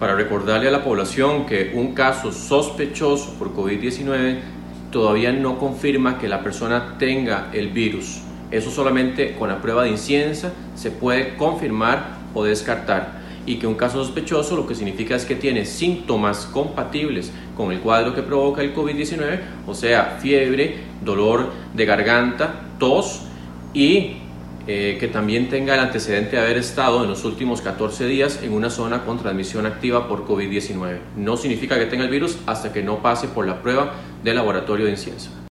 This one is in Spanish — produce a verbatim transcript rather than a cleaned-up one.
para recordarle a la población que un caso sospechoso por COVID diecinueve todavía no confirma que la persona tenga el virus. Eso solamente con la prueba de inciensa se puede confirmar o descartar. Y que un caso sospechoso lo que significa es que tiene síntomas compatibles con el cuadro que provoca el COVID diecinueve, o sea, fiebre, dolor de garganta, tos y eh, que también tenga el antecedente de haber estado en los últimos catorce días en una zona con transmisión activa por COVID diecinueve. No significa que tenga el virus hasta que no pase por la prueba de laboratorio de incienso.